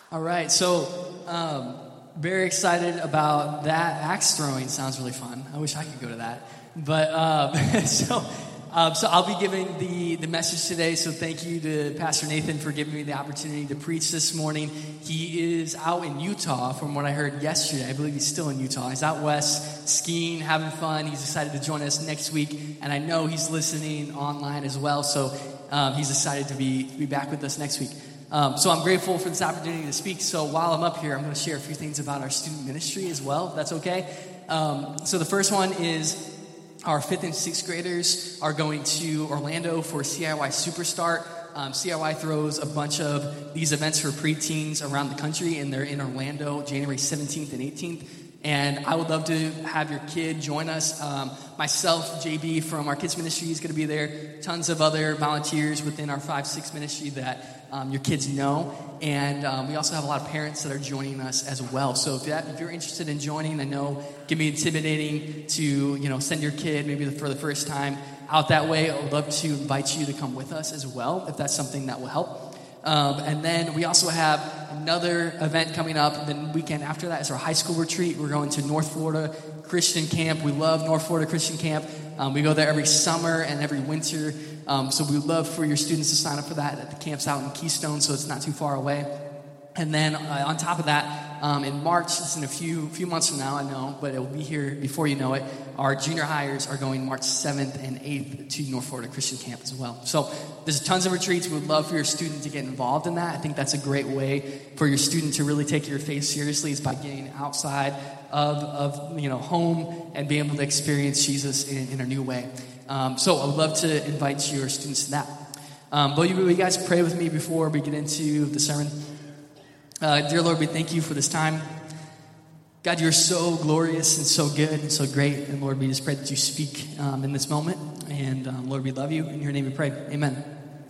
All right, so very excited about that. Axe throwing sounds really fun. I wish I could go to that. But so I'll be giving the message today. So thank you to Pastor Nathan for giving me the opportunity to preach this morning. He is out in Utah, from what I heard yesterday. I believe he's still in Utah. He's out west skiing, having fun. He's excited to join us next week, and I know he's listening online as well. So he's excited to be back with us next week. So I'm grateful for this opportunity to speak. So while I'm up here, I'm going to share a few things about our student ministry as well, if that's okay. So the first one is our 5th and 6th graders are going to Orlando for CIY Superstart. CIY throws a bunch of these events for preteens around the country, and they're in Orlando January 17th and 18th. And I would love to have your kid join us. Myself, JB from our kids ministry is going to be there. Tons of other volunteers within our 5-6 ministry that your kids know. And we also have a lot of parents that are joining us as well. So if you're interested in joining, I know it can be intimidating to send your kid maybe for the first time out that way. I would love to invite you to come with us as well if that's something that will help. And then we also have another event coming up. The weekend after that is our high school retreat. We're going to North Florida Christian Camp. We love North Florida Christian Camp. We go there every summer and every winter. So we would love for your students to sign up for that. The camp's out in Keystone, so it's not too far away. And then on top of that, in March, it's in a few months from now, I know, but it will be here before you know it. Our junior hires are going March 7th and 8th to North Florida Christian Camp as well. So there's tons of retreats. We would love for your student to get involved in that. I think that's a great way for your student to really take your faith seriously, is by getting outside of home and being able to experience Jesus in a new way. So I would love to invite your students to that. Will you guys pray with me before we get into the sermon? Dear Lord, we thank you for this time. God, you're so glorious and so good and so great. And Lord, we just pray that you speak in this moment. And Lord, we love you. In your name we pray. Amen.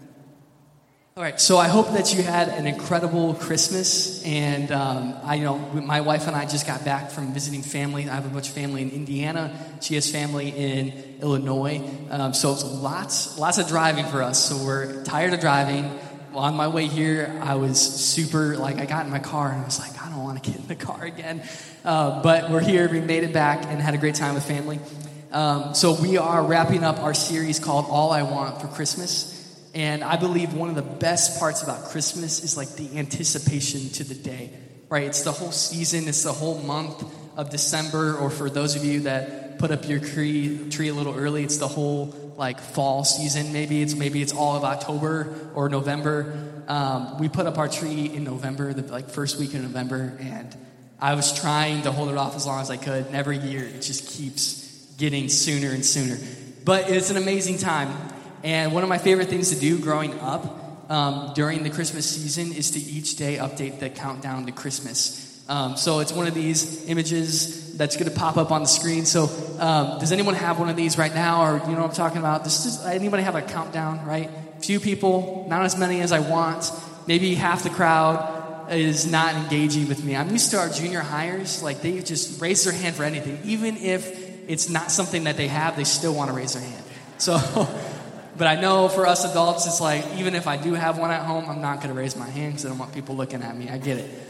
All right, so I hope that you had an incredible Christmas. And my wife and I just got back from visiting family. I have a bunch of family in Indiana. She has family in Illinois. So it's lots of driving for us. So we're tired of driving. Well, on my way here, I was super, I got in my car and I was like, I don't want to get in the car again. But we're here, we made it back and had a great time with family. So we are wrapping up our series called All I Want for Christmas. And I believe one of the best parts about Christmas is the anticipation to the day, right? It's the whole season, it's the whole month of December, or for those of you that put up your tree a little early, it's the whole fall season. Maybe it's all of October or November. We put up our tree in November, the first week of November, and I was trying to hold it off as long as I could. And every year it just keeps getting sooner and sooner. But it's an amazing time. And one of my favorite things to do growing up during the Christmas season is to each day update the countdown to Christmas. So it's one of these images that's going to pop up on the screen. So does anyone have one of these right now? Or you know what I'm talking about? Does anybody have a countdown, right? Few people, not as many as I want. Maybe half the crowd is not engaging with me. I'm used to our junior hires. They just raise their hand for anything. Even if it's not something that they have, they still want to raise their hand. So, but I know for us adults, it's even if I do have one at home, I'm not going to raise my hand because I don't want people looking at me. I get it.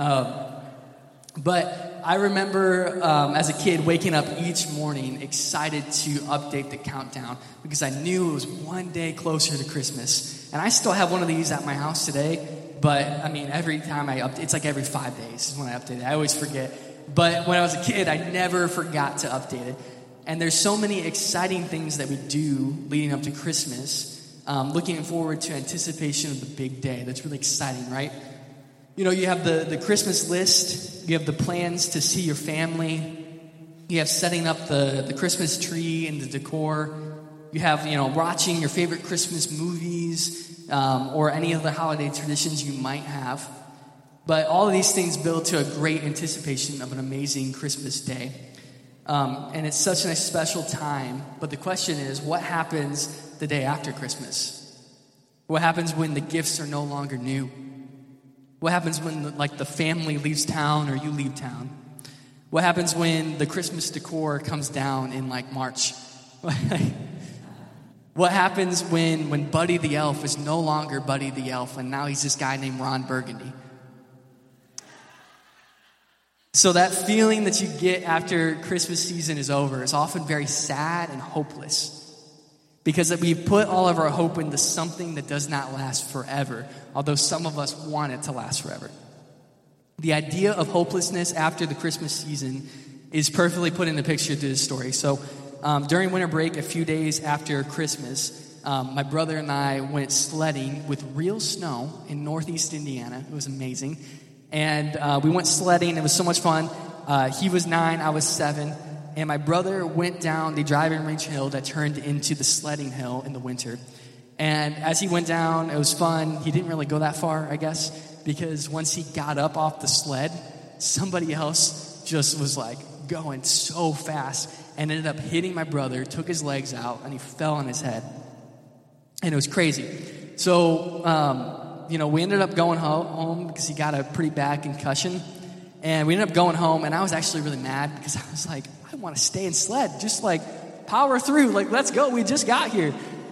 But I remember as a kid waking up each morning excited to update the countdown because I knew it was one day closer to Christmas. And I still have one of these at my house today, but every time I update, it's every 5 days is when I update it. I always forget. But when I was a kid, I never forgot to update it. And there's so many exciting things that we do leading up to Christmas, looking forward to anticipation of the big day. That's really exciting, right? You have the Christmas list. You have the plans to see your family. You have setting up the Christmas tree and the decor. You have, watching your favorite Christmas movies or any of the holiday traditions you might have. But all of these things build to a great anticipation of an amazing Christmas day. And it's such a special time. But the question is, what happens the day after Christmas? What happens when the gifts are no longer new? What happens when the family leaves town or you leave town? What happens when the Christmas decor comes down in March? What happens when Buddy the Elf is no longer Buddy the Elf and now he's this guy named Ron Burgundy? So that feeling that you get after Christmas season is over is often very sad and hopeless, because we put all of our hope into something that does not last forever, although some of us want it to last forever. The idea of hopelessness after the Christmas season is perfectly put in the picture through this story. So during winter break, a few days after Christmas, my brother and I went sledding with real snow in northeast Indiana. It was amazing. And we went sledding. It was so much fun. He was 9, I was 7. And my brother went down the driving range hill that turned into the sledding hill in the winter. And as he went down, it was fun. He didn't really go that far, I guess, because once he got up off the sled, somebody else just was like going so fast and ended up hitting my brother, took his legs out, and he fell on his head. And it was crazy. So, we ended up going home because he got a pretty bad concussion. And we ended up going home, and I was actually really mad because I was like, I want to stay and sled. Just, power through. Let's go. We just got here.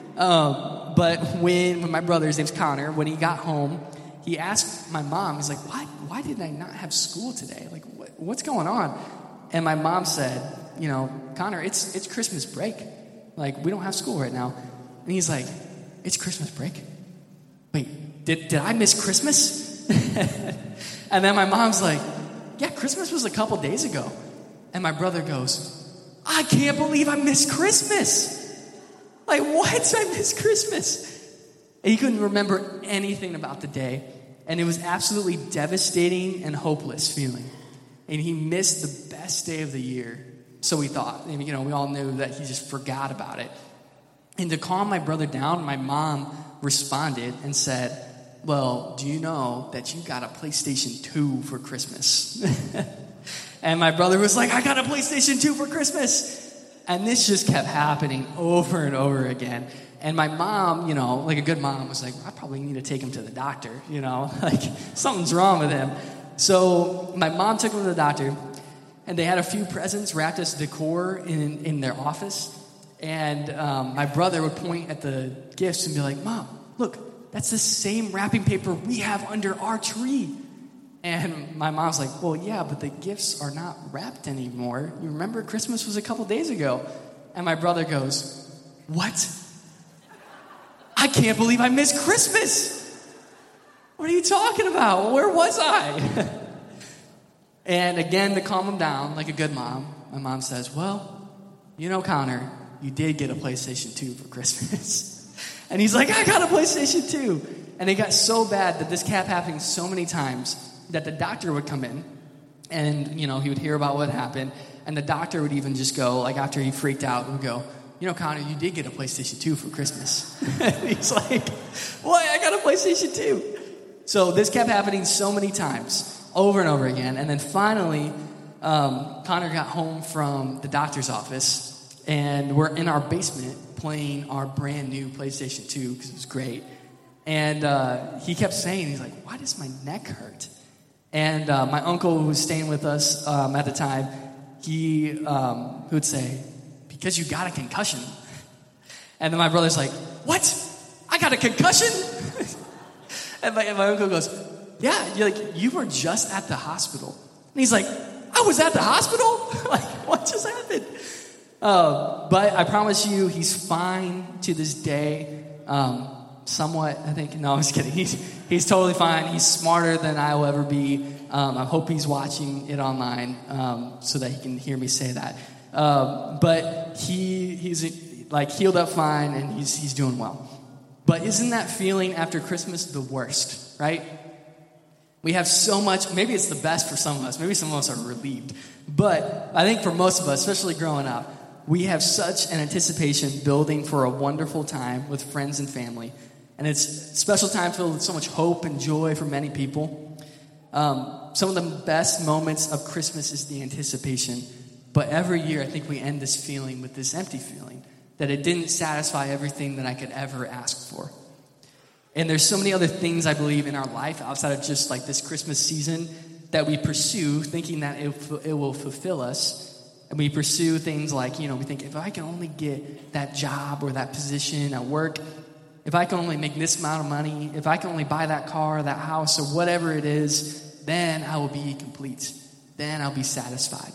But when my brother, his name's Connor, when he got home, he asked my mom, he's like, why did I not have school today? What's going on? And my mom said, Connor, it's Christmas break. We don't have school right now. And he's like, it's Christmas break? Wait, did I miss Christmas? And then my mom's like, yeah, Christmas was a couple days ago. And my brother goes, I can't believe I missed Christmas. What? I missed Christmas. And he couldn't remember anything about the day. And it was absolutely devastating and hopeless feeling. And he missed the best day of the year. So we thought. We all knew that he just forgot about it. And to calm my brother down, my mom responded and said, well, do you know that you got a PlayStation 2 for Christmas? And my brother was like, I got a PlayStation 2 for Christmas. And this just kept happening over and over again. And my mom, like a good mom, was like, I probably need to take him to the doctor, something's wrong with him. So my mom took him to the doctor, and they had a few presents wrapped as decor in their office. And my brother would point at the gifts and be like, Mom, look, that's the same wrapping paper we have under our tree. And my mom's like, well, yeah, but the gifts are not wrapped anymore. You remember Christmas was a couple days ago. And my brother goes, what? I can't believe I missed Christmas. What are you talking about? Where was I? And again, to calm him down, like a good mom, my mom says, well, Connor, you did get a PlayStation 2 for Christmas. And he's like, I got a PlayStation 2. And it got so bad that this kept happening so many times that the doctor would come in and, he would hear about what happened. And the doctor would even just go, after he freaked out, would go, Connor, you did get a PlayStation 2 for Christmas. He's like, what? I got a PlayStation 2. So this kept happening so many times, over and over again. And then finally, Connor got home from the doctor's office, and we're in our basement playing our brand new PlayStation 2 because it was great. And he kept saying, he's like, why does my neck hurt? And my uncle, who was staying with us at the time, he would say, because you got a concussion. And then my brother's like, what? I got a concussion? and my uncle goes, yeah, you were just at the hospital. And he's like, I was at the hospital? What just happened? But I promise you, he's fine to this day. Somewhat, I think. No, I'm just kidding. He's totally fine. He's smarter than I will ever be. I hope he's watching it online so that he can hear me say that. But he's healed up fine, and he's doing well. But isn't that feeling after Christmas the worst, right? We have so much. Maybe it's the best for some of us. Maybe some of us are relieved. But I think for most of us, especially growing up, we have such an anticipation building for a wonderful time with friends and family. And it's a special time filled with so much hope and joy for many people. Some of the best moments of Christmas is the anticipation. But every year, I think we end this feeling with this empty feeling that it didn't satisfy everything that I could ever ask for. And there's so many other things, I believe, in our life outside of just this Christmas season that we pursue thinking that it will fulfill us. And we pursue things we think, if I can only get that job or that position at work, if I can only make this amount of money, if I can only buy that car, that house, or whatever it is, then I will be complete. then I'll be satisfied.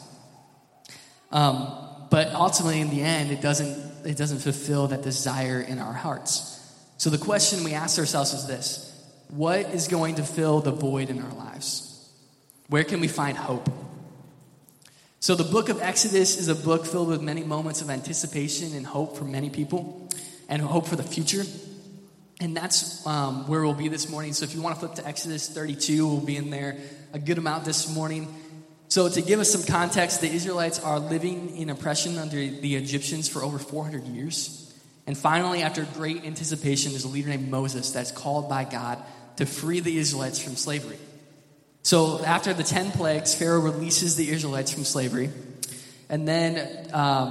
But ultimately, in the end, it doesn't fulfill that desire in our hearts. So the question we ask ourselves is this: what is going to fill the void in our lives? Where can we find hope? So the book of Exodus is a book filled with many moments of anticipation and hope for many people, and hope for the future. And that's where we'll be this morning. So if you want to flip to Exodus 32, we'll be in there a good amount this morning. So to give us some context, the Israelites are living in oppression under the Egyptians for over 400 years. And finally, after great anticipation, there's a leader named Moses that's called by God to free the Israelites from slavery. So after the 10 plagues, Pharaoh releases the Israelites from slavery. And then,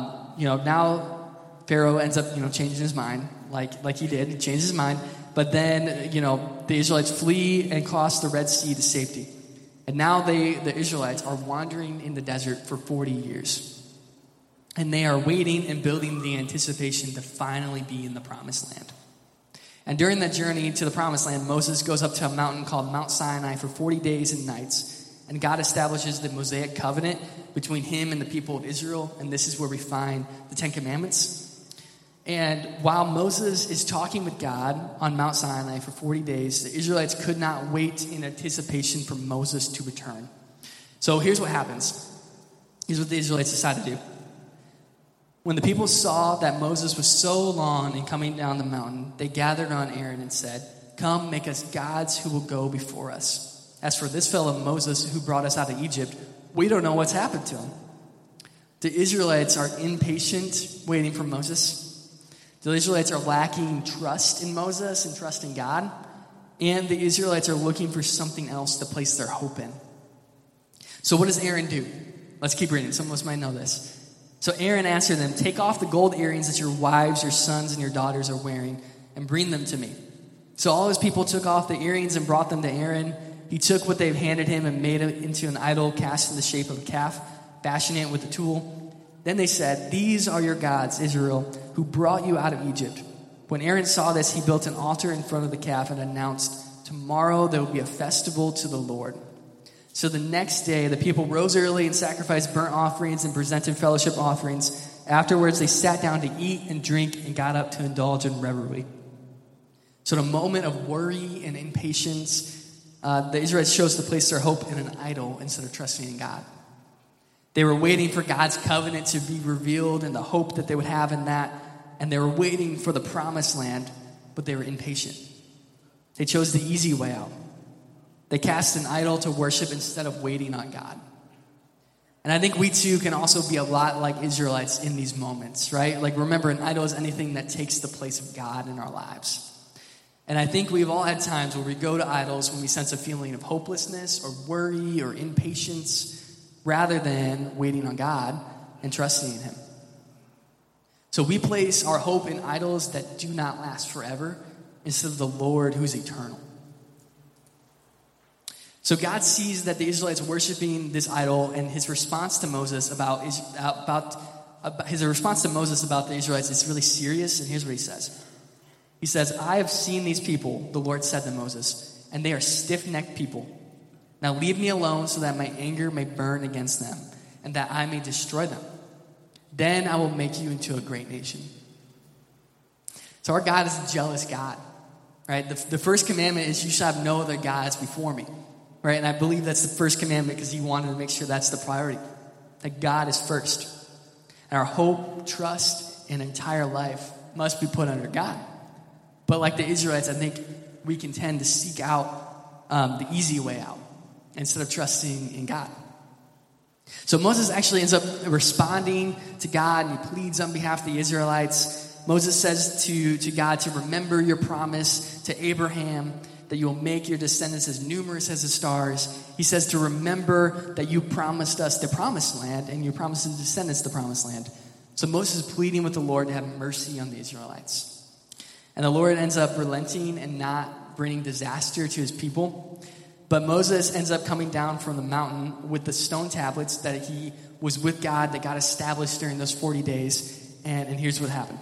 now Pharaoh ends up, changing his mind, like he did. He changed his mind. But then, the Israelites flee and cross the Red Sea to safety. And now the Israelites are wandering in the desert for 40 years. And they are waiting and building the anticipation to finally be in the Promised Land. And during that journey to the Promised Land, Moses goes up to a mountain called Mount Sinai for 40 days and nights. And God establishes the Mosaic covenant between him and the people of Israel. And this is where we find the Ten Commandments. And while Moses is talking with God on Mount Sinai for 40 days, the Israelites could not wait in anticipation for Moses to return. So here's what happens. Here's what the Israelites decide to do. When the people saw that Moses was so long in coming down the mountain, they gathered on Aaron and said, "Come, make us gods who will go before us. As for this fellow Moses who brought us out of Egypt, we don't know what's happened to him." The Israelites are impatient waiting for Moses. The Israelites are lacking trust in Moses and trust in God. And the Israelites are looking for something else to place their hope in. So what does Aaron do? Let's keep reading. Some of us might know this. So Aaron answered them, "Take off the gold earrings that your wives, your sons, and your daughters are wearing, and bring them to me." So all his people took off the earrings and brought them to Aaron. He took what they handed him and made it into an idol cast in the shape of a calf, fashioning it with a tool. Then they said, "These are your gods, Israel, who brought you out of Egypt." When Aaron saw this, he built an altar in front of the calf and announced, "Tomorrow there will be a festival to the Lord." So the next day, the people rose early and sacrificed burnt offerings and presented fellowship offerings. Afterwards, they sat down to eat and drink and got up to indulge in revelry. So in a moment of worry and impatience, the Israelites chose to place their hope in an idol instead of trusting in God. They were waiting for God's covenant to be revealed and the hope that they would have in that. And they were waiting for the promised land, but they were impatient. They chose the easy way out. They cast an idol to worship instead of waiting on God. And I think we too can also be a lot like Israelites in these moments, right? Like, remember, an idol is anything that takes the place of God in our lives. And I think we've all had times where we go to idols when we sense a feeling of hopelessness or worry or impatience, rather than waiting on God and trusting in him. So we place our hope in idols that do not last forever instead of the Lord who's eternal. So God sees that the Israelites worshiping this idol, and his response to Moses about the Israelites is really serious. And here's what he says. He says, "I have seen these people," the Lord said to Moses, "and they are stiff-necked people. Now leave me alone so that my anger may burn against them, and that I may destroy them. Then I will make you into a great nation." So our God is a jealous God, right? The first commandment is, "You shall have no other gods before me." Right? And I believe that's the first commandment because he wanted to make sure that's the priority. That God is first. And our hope, trust, and entire life must be put under God. But like the Israelites, I think we can tend to seek out the easy way out instead of trusting in God. So Moses actually ends up responding to God, and he pleads on behalf of the Israelites. Moses says to God to remember your promise to Abraham, that you will make your descendants as numerous as the stars. He says to remember that you promised us the promised land, and you promised the descendants the promised land. So Moses is pleading with the Lord to have mercy on the Israelites. And the Lord ends up relenting and not bringing disaster to his people. But Moses ends up coming down from the mountain with the stone tablets that he was with God, that God established during those 40 days. And here's what happened.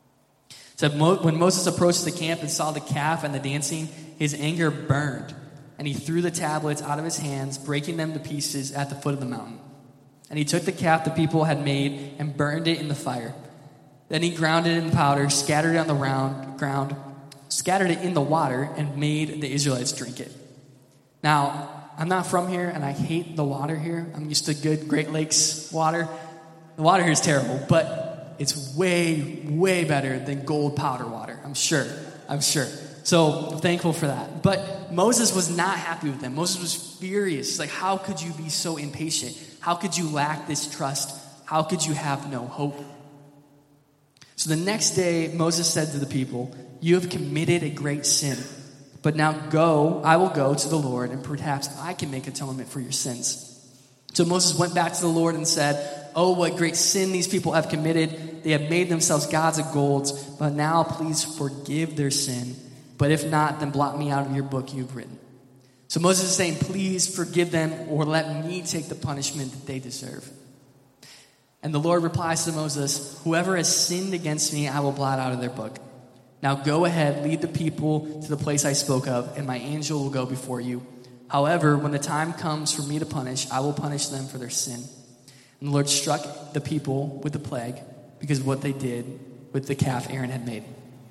So when Moses approached the camp and saw the calf and the dancing, his anger burned. and he threw the tablets out of his hands, breaking them to pieces at the foot of the mountain. And he took the calf the people had made and burned it in the fire. Then he ground it in powder, scattered it on the ground, scattered it in the water, and made the Israelites drink it. Now, I'm not from here, and I hate the water here. I'm used to good Great Lakes water. The water here is terrible, but it's way, way better than gold powder water. I'm sure. So I'm thankful for that. But Moses was not happy with them. Moses was furious. He's like, how could you be so impatient? How could you lack this trust? How could you have no hope? So the next day, Moses said to the people, you have committed a great sin. But now go, I will go to the Lord, and perhaps I can make atonement for your sins. So Moses went back to the Lord and said, oh, what great sin these people have committed. They have made themselves gods of gold, but now please forgive their sin. But if not, then blot me out of your book you've written. So Moses is saying, please forgive them, or let me take the punishment that they deserve. And the Lord replies to Moses, whoever has sinned against me, I will blot out of their book. Now go ahead, lead the people to the place I spoke of, and my angel will go before you. However, when the time comes for me to punish, I will punish them for their sin. And the Lord struck the people with the plague because of what they did with the calf Aaron had made.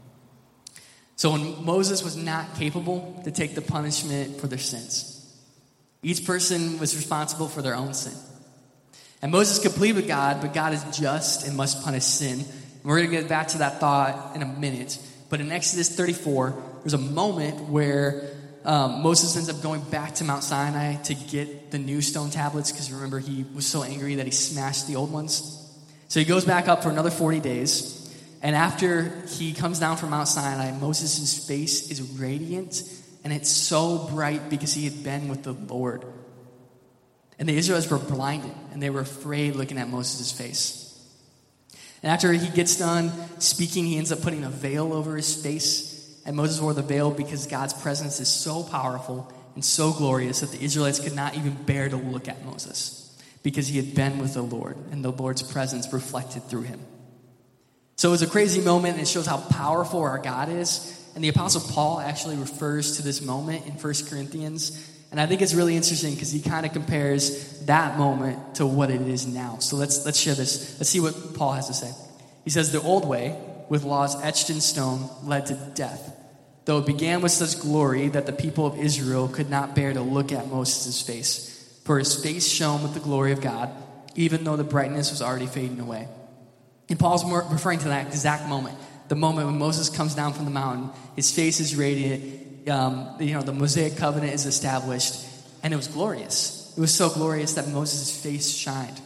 So when Moses was not capable to take the punishment for their sins, each person was responsible for their own sin. And Moses could plead with God, but God is just and must punish sin. And we're going to get back to that thought in a minute. But in Exodus 34, there's a moment where Moses ends up going back to Mount Sinai to get the new stone tablets, because remember, he was so angry that he smashed the old ones. So he goes back up for another 40 days. And after he comes down from Mount Sinai, Moses' face is radiant, and it's so bright because he had been with the Lord. And the Israelites were blinded, and they were afraid looking at Moses' face. And after he gets done speaking, he ends up putting a veil over his face. And Moses wore the veil because God's presence is so powerful and so glorious that the Israelites could not even bear to look at Moses because he had been with the Lord, and the Lord's presence reflected through him. So it was a crazy moment, and it shows how powerful our God is. And the Apostle Paul actually refers to this moment in 1 Corinthians. And I think it's really interesting because he kind of compares that moment to what it is now. So let's share this. Let's see what Paul has to say. He says, the old way, with laws etched in stone, led to death, though it began with such glory that the people of Israel could not bear to look at Moses' face. For his face shone with the glory of God, even though the brightness was already fading away. And Paul's referring to that exact moment, the moment when Moses comes down from the mountain, his face is radiant, the Mosaic covenant is established, and it was glorious. It was so glorious that Moses' face shined.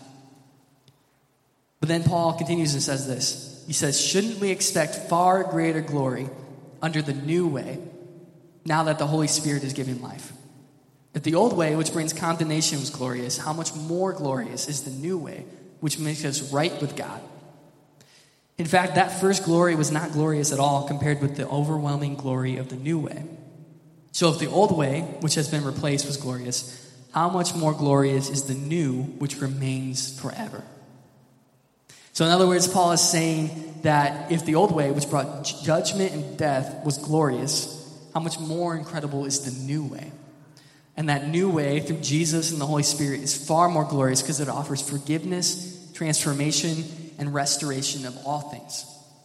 But then Paul continues and says this. He says, shouldn't we expect far greater glory under the new way, now that the Holy Spirit is giving life? If the old way, which brings condemnation, was glorious, how much more glorious is the new way, which makes us right with God? In fact, that first glory was not glorious at all compared with the overwhelming glory of the new way. So if the old way, which has been replaced, was glorious, how much more glorious is the new, which remains forever? So in other words, Paul is saying that if the old way, which brought judgment and death, was glorious, how much more incredible is the new way? And that new way, through Jesus and the Holy Spirit, is far more glorious because it offers forgiveness, transformation, and restoration of all things.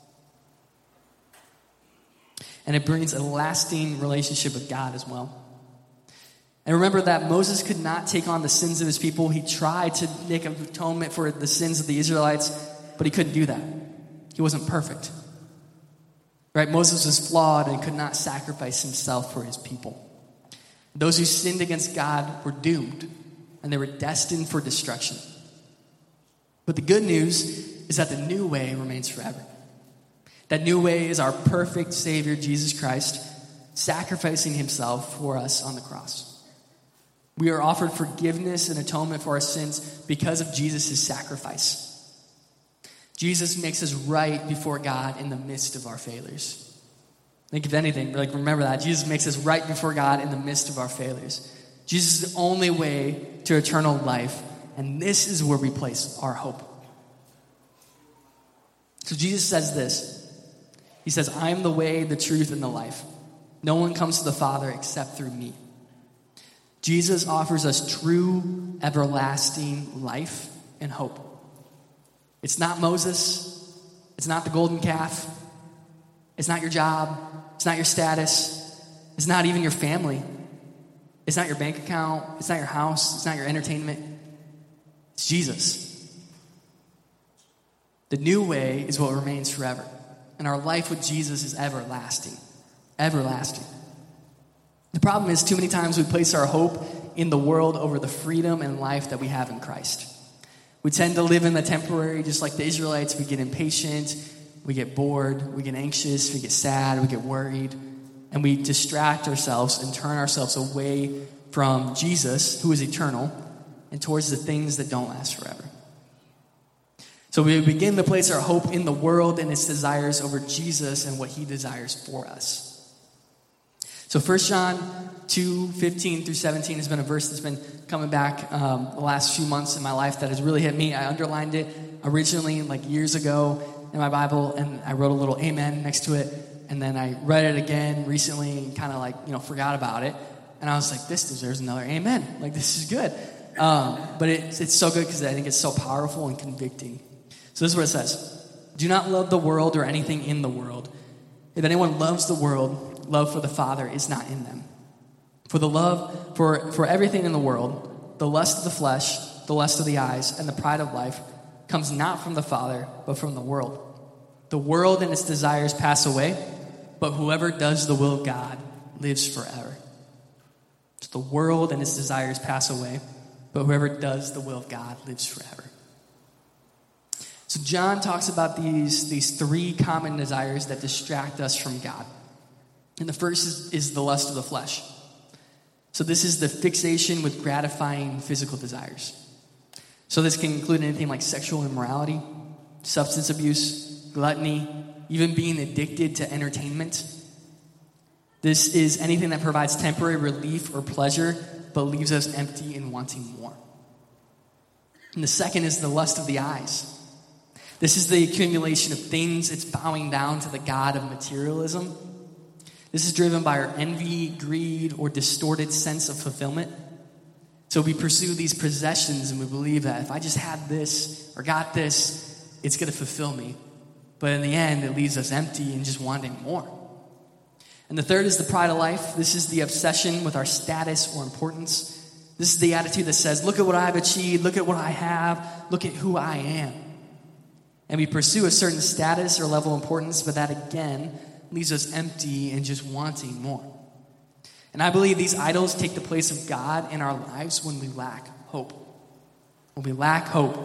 And it brings a lasting relationship with God as well. And remember that Moses could not take on the sins of his people. He tried to make an atonement for the sins of the Israelites, but he couldn't do that. He wasn't perfect. Right? Moses was flawed and could not sacrifice himself for his people. Those who sinned against God were doomed, and they were destined for destruction. But the good news is that the new way remains forever. That new way is our perfect Savior, Jesus Christ, sacrificing himself for us on the cross. We are offered forgiveness and atonement for our sins because of Jesus' sacrifice. Jesus makes us right before God in the midst of our failures. I think if anything, remember that. Jesus makes us right before God in the midst of our failures. Jesus is the only way to eternal life, and this is where we place our hope. So Jesus says this. He says, I am the way, the truth, and the life. No one comes to the Father except through me. Jesus offers us true, everlasting life and hope. It's not Moses. It's not the golden calf. It's not your job. It's not your status. It's not even your family. It's not your bank account. It's not your house. It's not your entertainment. It's Jesus. The new way is what remains forever. And our life with Jesus is everlasting. Everlasting. The problem is too many times we place our hope in the world over the freedom and life that we have in Christ. We tend to live in the temporary, just like the Israelites. We get impatient, we get bored, we get anxious, we get sad, we get worried, and we distract ourselves and turn ourselves away from Jesus, who is eternal, and towards the things that don't last forever. So we begin to place our hope in the world and its desires over Jesus and what he desires for us. So 1 John 2:15 through 17 has been a verse that's been coming back the last few months in my life that has really hit me. I underlined it originally like years ago in my Bible, and I wrote a little amen next to it, and then I read it again recently and kind of forgot about it, and I was like, this deserves another amen. Like, this is good. But it's so good because I think it's so powerful and convicting. So this is what it says. Do not love the world or anything in the world. If anyone loves the world, love for the Father is not in them. For the love for everything in the world, the lust of the flesh, the lust of the eyes, and the pride of life comes not from the Father, but from the world. The world and its desires pass away, but whoever does the will of God lives forever. So the world and its desires pass away, but whoever does the will of God lives forever. So John talks about these three common desires that distract us from God. And the first is the lust of the flesh. So this is the fixation with gratifying physical desires. So this can include anything like sexual immorality, substance abuse, gluttony, even being addicted to entertainment. This is anything that provides temporary relief or pleasure, but leaves us empty and wanting more. And the second is the lust of the eyes. This is the accumulation of things. It's bowing down to the god of materialism. This is driven by our envy, greed, or distorted sense of fulfillment. So we pursue these possessions and we believe that if I just had this or got this, it's going to fulfill me. But in the end, it leaves us empty and just wanting more. And the third is the pride of life. This is the obsession with our status or importance. This is the attitude that says, look at what I've achieved, look at what I have, look at who I am. And we pursue a certain status or level of importance, but that again leaves us empty and just wanting more. And I believe these idols take the place of God in our lives when we lack hope. When we lack hope.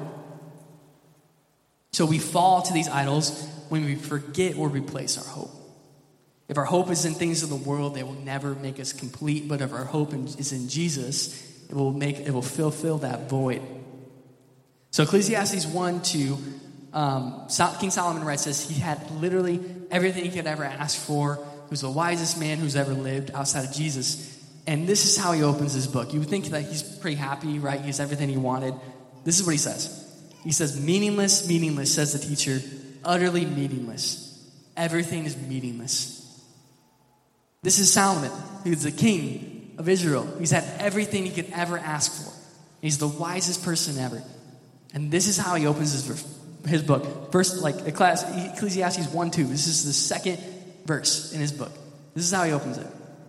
So we fall to these idols when we forget or replace our hope. If our hope is in things of the world, they will never make us complete. But if our hope is in Jesus, it will fulfill that void. So Ecclesiastes 1:2, King Solomon writes this: he had literally everything he could ever ask for. He was the wisest man who's ever lived outside of Jesus. And this is how he opens his book. You would think that he's pretty happy, right? He has everything he wanted. This is what he says. He says, meaningless, meaningless, says the teacher, utterly meaningless. Everything is meaningless. This is Solomon. He's the king of Israel. He's had everything he could ever ask for. He's the wisest person ever. And this is how he opens his book. First, Ecclesiastes 1:2. This is the second verse in his book. This is how he opens it.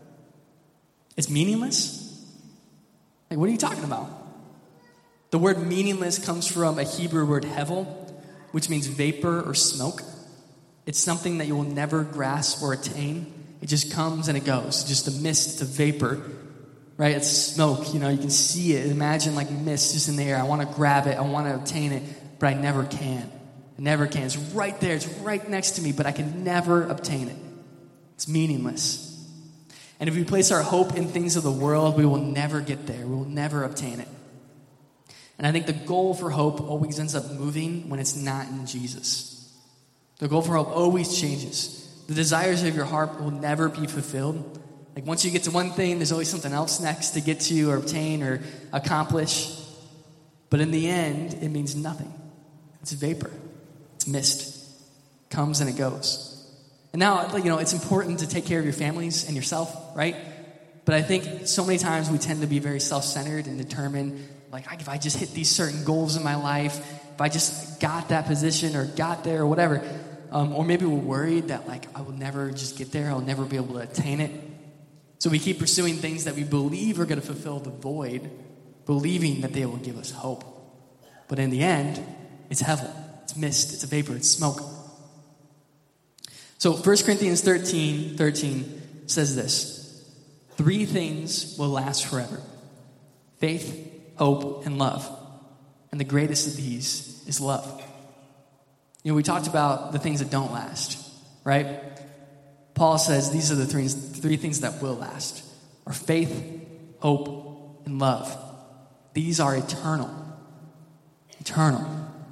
It's meaningless? Like, what are you talking about? The word meaningless comes from a Hebrew word hevel, which means vapor or smoke. It's something that you will never grasp or attain. It just comes and it goes. Just a mist, it's a vapor, right? It's smoke, you can see it. Imagine like mist just in the air. I want to grab it. I want to obtain it, but I never can. I never can. It's right there. It's right next to me, but I can never obtain it. It's meaningless. And if we place our hope in things of the world, we will never get there. We will never obtain it. And I think the goal for hope always ends up moving when it's not in Jesus. The goal for hope always changes. The desires of your heart will never be fulfilled. Like once you get to one thing, there's always something else next to get to or obtain or accomplish. But in the end, it means nothing. It's vapor. It's mist. It comes and it goes. And now, it's important to take care of your families and yourself, right? But I think so many times we tend to be very self-centered and determined, like if I just hit these certain goals in my life, if I just got that position or got there or whatever, or maybe we're worried that like I will never just get there, I'll never be able to attain it. So we keep pursuing things that we believe are going to fulfill the void, believing that they will give us hope. But in the end, it's hevel, it's mist, it's a vapor, it's smoke. So 1 Corinthians 13 says this: 3 things will last forever: faith, hope, and love. And the greatest of these is love. You know, we talked about the things that don't last, right? Paul says these are the 3 things that will last: are faith, hope, and love. These are eternal. Eternal.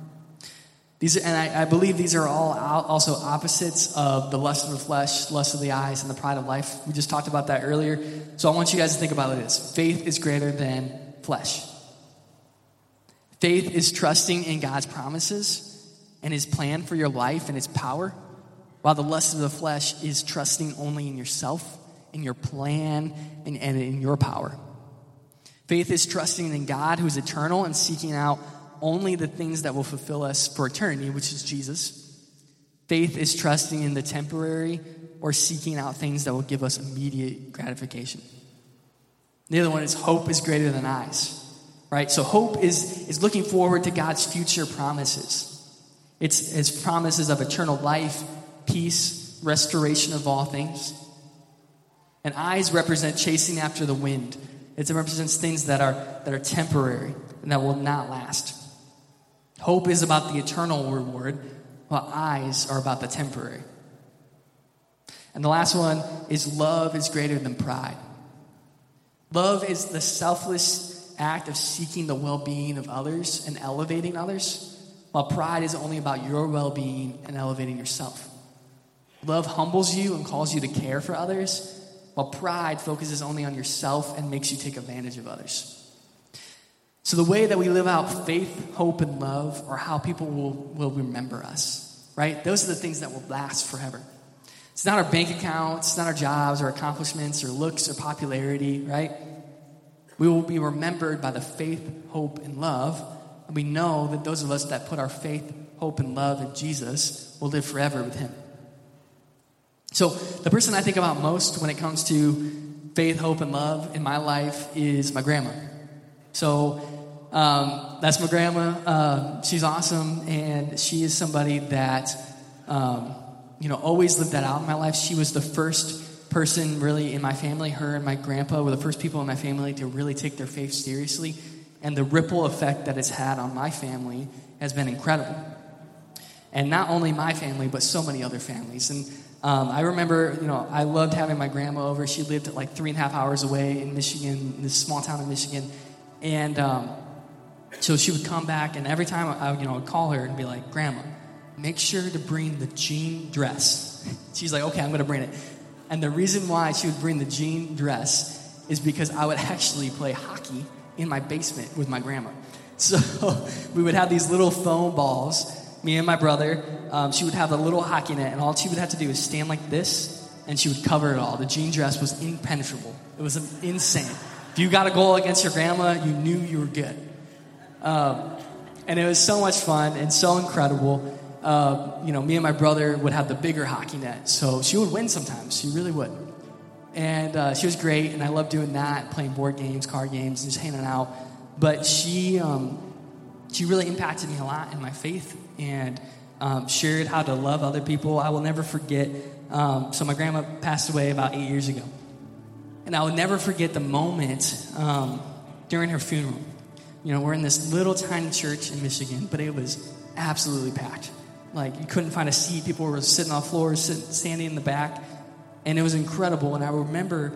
I believe these are all also opposites of the lust of the flesh, lust of the eyes, and the pride of life. We just talked about that earlier. So I want you guys to think about this. Faith is greater than flesh. Faith is trusting in God's promises and his plan for your life and his power, while the lust of the flesh is trusting only in yourself, in your plan, and in your power. Faith is trusting in God, who is eternal, and seeking out only the things that will fulfill us for eternity, which is Jesus. Faith is trusting in the temporary or seeking out things that will give us immediate gratification. The other one is hope is greater than eyes, right? So hope is looking forward to God's future promises. It's his promises of eternal life, peace, restoration of all things. And eyes represent chasing after the wind. It represents things that are temporary and that will not last. Hope is about the eternal reward, while eyes are about the temporary. And the last one is love is greater than pride. Love is the selfless act of seeking the well-being of others and elevating others, while pride is only about your well-being and elevating yourself. Love humbles you and calls you to care for others, while pride focuses only on yourself and makes you take advantage of others. So the way that we live out faith, hope, and love are how people will remember us, right? Those are the things that will last forever. It's not our bank account, it's not our jobs or accomplishments or looks or popularity, right? We will be remembered by the faith, hope, and love. And we know that those of us that put our faith, hope, and love in Jesus will live forever with him. So the person I think about most when it comes to faith, hope, and love in my life is my grandma. So that's my grandma. She's awesome, and she is somebody that, always lived that out in my life. She was the first person really in my family. Her and my grandpa were the first people in my family to really take their faith seriously, and the ripple effect that it's had on my family has been incredible. And not only my family, but so many other families. And I remember, I loved having my grandma over. She lived at like 3.5 hours away in Michigan, this small town in Michigan. And so she would come back, and every time I would call her and be like, "Grandma, make sure to bring the jean dress." She's like, "Okay, I'm going to bring it." And the reason why she would bring the jean dress is because I would actually play hockey in my basement with my grandma. So we would have these little foam balls, me and my brother. She would have a little hockey net, and all she would have to do is stand like this, and she would cover it all. The jean dress was impenetrable. It was insane. If you got a goal against your grandma, you knew you were good. And it was so much fun and so incredible. Me and my brother would have the bigger hockey net, so she would win sometimes. She really would. And she was great, and I loved doing that, playing board games, card games, and just hanging out. But she really impacted me a lot in my faith and shared how to love other people. I will never forget. So my grandma passed away about 8 years ago. And I will never forget the moment during her funeral. We're in this little tiny church in Michigan, but it was absolutely packed. Like, you couldn't find a seat. People were sitting on floors, standing in the back. And it was incredible. And I remember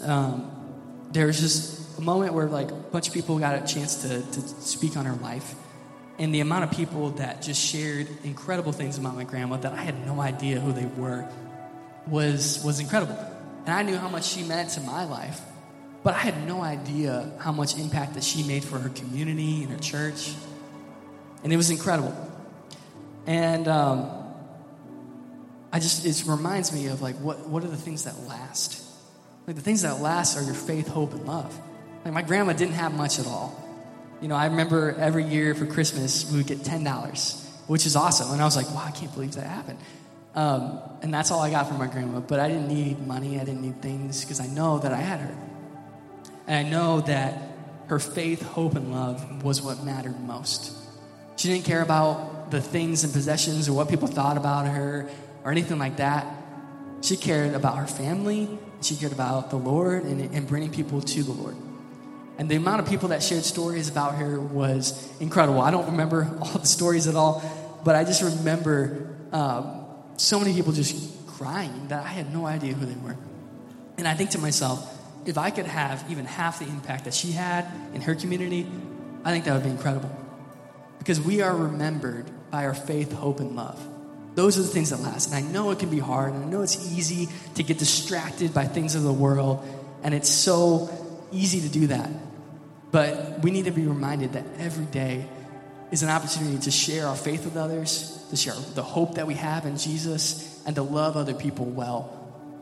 there was just a moment where, like, a bunch of people got a chance to speak on her life. And the amount of people that just shared incredible things about my grandma that I had no idea who they were was incredible. And I knew how much she meant to my life, but I had no idea how much impact that she made for her community and her church. And it was incredible. And it reminds me of, like, what are the things that last? Like, the things that last are your faith, hope, and love. Like, my grandma didn't have much at all. I remember every year for Christmas, we would get $10, which is awesome. And I was like, wow, I can't believe that happened. And that's all I got from my grandma. But I didn't need money. I didn't need things because I know that I had her. And I know that her faith, hope, and love was what mattered most. She didn't care about the things and possessions or what people thought about her or anything like that. She cared about her family. She cared about the Lord and bringing people to the Lord. And the amount of people that shared stories about her was incredible. I don't remember all the stories at all, but I just remember so many people just crying that I had no idea who they were. And I think to myself, if I could have even half the impact that she had in her community, I think that would be incredible. Because we are remembered by our faith, hope, and love. Those are the things that last. And I know it can be hard, and I know it's easy to get distracted by things of the world, and it's so easy to do that. But we need to be reminded that every day is an opportunity to share our faith with others, to share the hope that we have in Jesus, and to love other people well.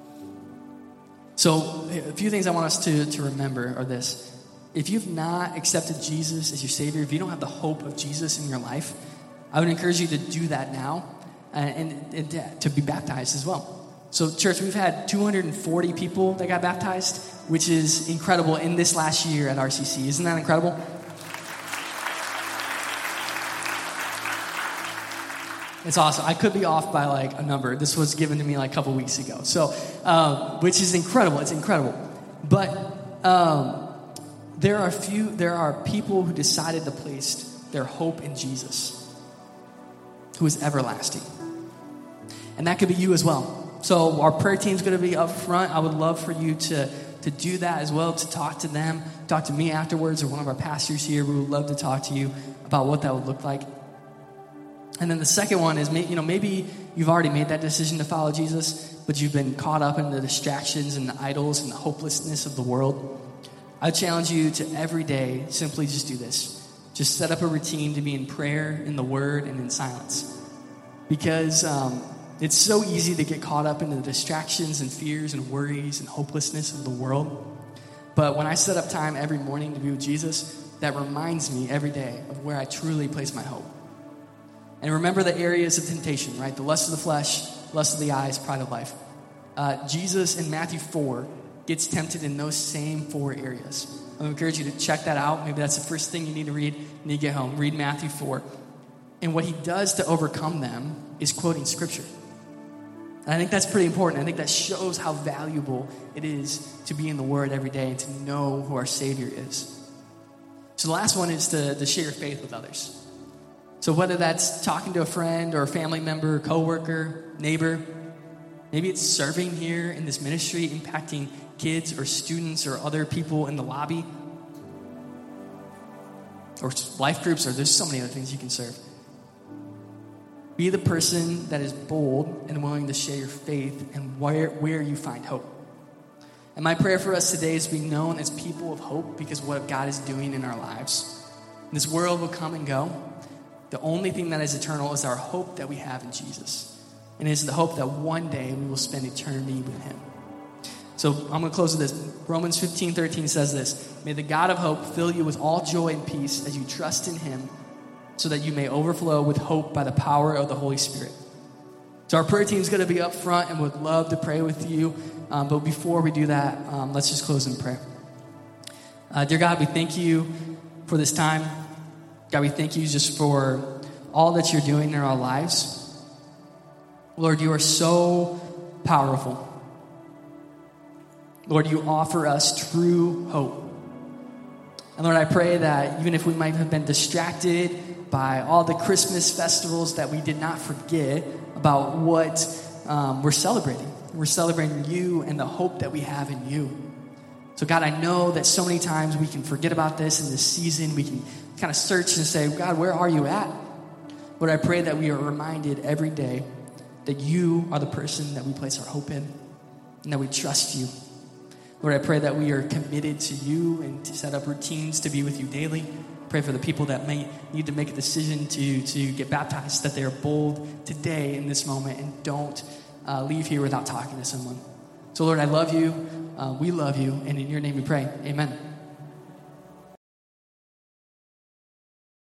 So a few things I want us to remember are this. If you've not accepted Jesus as your Savior, if you don't have the hope of Jesus in your life, I would encourage you to do that now and to be baptized as well. So church, we've had 240 people that got baptized, which is incredible in this last year at RCC. Isn't that incredible? It's awesome. I could be off by like a number. This was given to me like a couple weeks ago. So, which is incredible. It's incredible. But there are people who decided to place their hope in Jesus, who is everlasting. And that could be you as well. So our prayer team's going to be up front. I would love for you to do that as well, to talk to them, talk to me afterwards, or one of our pastors here. We would love to talk to you about what that would look like. And then the second one is, maybe you've already made that decision to follow Jesus, but you've been caught up in the distractions and the idols and the hopelessness of the world. I challenge you to every day simply just do this. Just set up a routine to be in prayer, in the Word, and in silence. Because it's so easy to get caught up in the distractions and fears and worries and hopelessness of the world. But when I set up time every morning to be with Jesus, that reminds me every day of where I truly place my hope. And remember the areas of temptation, right? The lust of the flesh, lust of the eyes, pride of life. Jesus in Matthew 4 gets tempted in those same 4 areas. I encourage you to check that out. Maybe that's the first thing you need to read when you get home. Read Matthew 4. And what he does to overcome them is quoting Scripture. And I think that's pretty important. I think that shows how valuable it is to be in the Word every day and to know who our Savior is. So the last one is to share your faith with others. So whether that's talking to a friend or a family member, coworker, neighbor, maybe it's serving here in this ministry, impacting kids or students or other people in the lobby, or life groups, or there's so many other things you can serve. Be the person that is bold and willing to share your faith and where you find hope. And my prayer for us today is to be known as people of hope because of what God is doing in our lives. This world will come and go. The only thing that is eternal is our hope that we have in Jesus. And it is the hope that one day we will spend eternity with him. So I'm going to close with this. Romans 15:13 says this. May the God of hope fill you with all joy and peace as you trust in him, so that you may overflow with hope by the power of the Holy Spirit. So our prayer team is going to be up front and would love to pray with you. But before we do that, let's just close in prayer. Dear God, we thank you for this time. God, we thank you just for all that you're doing in our lives. Lord, you are so powerful. Lord, you offer us true hope. And Lord, I pray that even if we might have been distracted by all the Christmas festivals, that we did not forget about what we're celebrating. We're celebrating you and the hope that we have in you. So God, I know that so many times we can forget about this in this season. We can kind of search and say, God, where are you at? Lord, I pray that we are reminded every day that you are the person that we place our hope in and that we trust you. Lord, I pray that we are committed to you and to set up routines to be with you daily. Pray for the people that may need to make a decision to get baptized, that they are bold today in this moment and don't leave here without talking to someone. So Lord, I love you. We love you. And in your name we pray. Amen.